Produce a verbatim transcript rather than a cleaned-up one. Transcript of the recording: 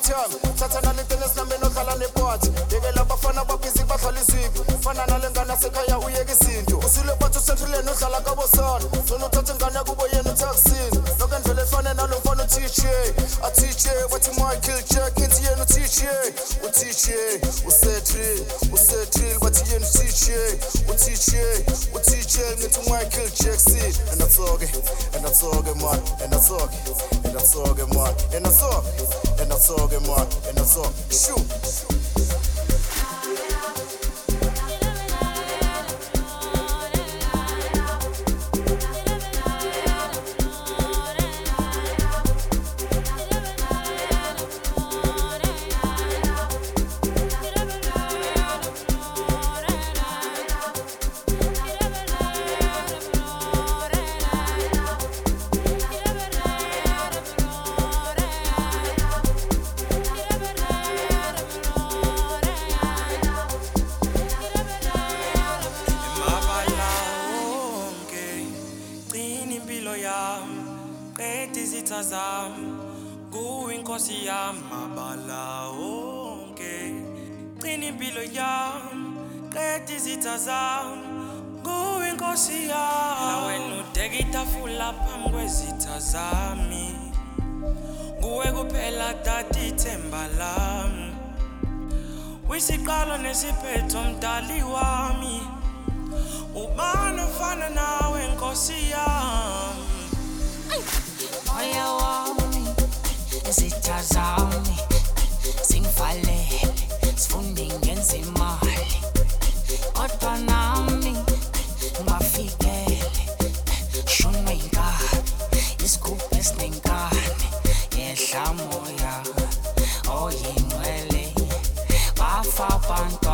time thatha nalintene sinambeni odlala nepoti yekela abafana babhizi badlala iziphi fana nalengane sekhaya uyeka izinto usile bathi usentrileni udlala kabosana zona uthatha ingane kubo yena utaxini lokendlela efane nalo mfana u-T J a-T J wathi Michael Jack inti yena u-T J u-T J usetril usetril bathi yena u-T J u-T J u-T J ngithi Michael Jackson and I talk it and I talk it man and I talk it and I talk it man and I talk it and I talk it man and I talk shoot. Inkosi yami mabala onke Qini impilo yami qeda izitha zami Kuwe inkosi yami La wena udeka itafula phambi kwezitha zami Kuwe kuphela tata ithemba lami Wisiqalo nesiphetho mdali wami Ubani ofana nawe inkosi yami Moya wami izitha zami singifalele sifunde ngenza imali kodwa nami ngibafikele shunwe inkani isigubhu esinenkani yehla moya oyingcwele bafa abantu